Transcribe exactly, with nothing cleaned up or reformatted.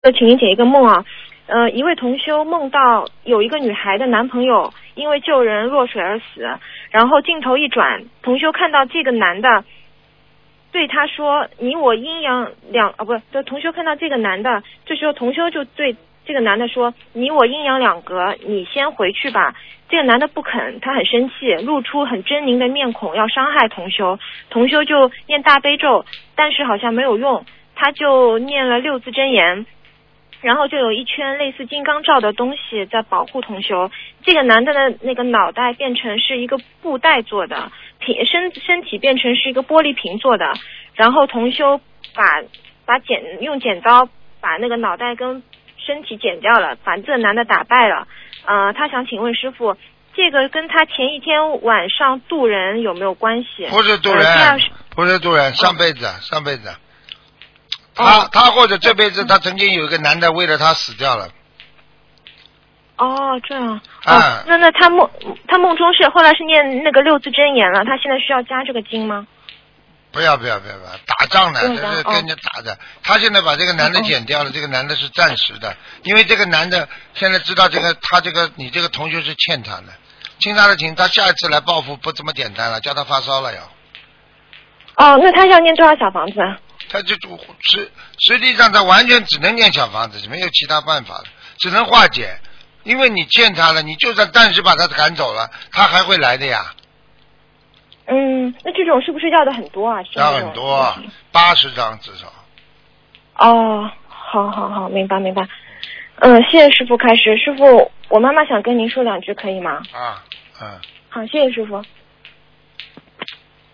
呃，请您解一个梦啊。呃，一位同修梦到有一个女孩的男朋友因为救人落水而死，然后镜头一转，同修看到这个男的对他说：“你我阴阳两啊，不是，同修看到这个男的，这时候同修就对这个男的说：‘你我阴阳两隔，你先回去吧。’这个男的不肯，他很生气，露出很狰狞的面孔，要伤害同修。同修就念大悲咒，但是好像没有用，他就念了六字真言。”然后就有一圈类似金刚罩的东西在保护同修，这个男的的那个脑袋变成是一个布袋做的，体身身体变成是一个玻璃瓶做的，然后同修把把剪用剪刀把那个脑袋跟身体剪掉了，把这个男的打败了。呃，他想请问师父，这个跟他前一天晚上渡人有没有关系？ 不是渡人， 呃、 不是渡人，上辈子，哦、上辈子。他他或者这辈子他曾经有一个男的为了他死掉了。 哦，这样。 啊。 哦、那那他梦他梦中是后来是念那个六字真言了，他现在需要加这个经吗？ 不要不要不要不要，打仗呢，这是跟人家打的。哦、他现在把这个男的剪掉了，哦、这个男的是暂时的，因为这个男的现在知道这个他这个你这个同学是欠他的，欠他的情，他下一次来报复不这么简单了，叫他发烧了要。 哦，那他要念多少小房子啊？ 他就实实际上他完全只能念小房子，没有其他办法了，只能化解，因为你欠他了，你就算暂时把他赶走了，他还会来的呀。 嗯，那这种是不是要的很多啊？ 要很多，八十张至少。 哦，好好好，明白明白。嗯，谢谢师父开始。师父，我妈妈想跟您说两句，可以吗？ 啊，嗯。 好，谢谢师父。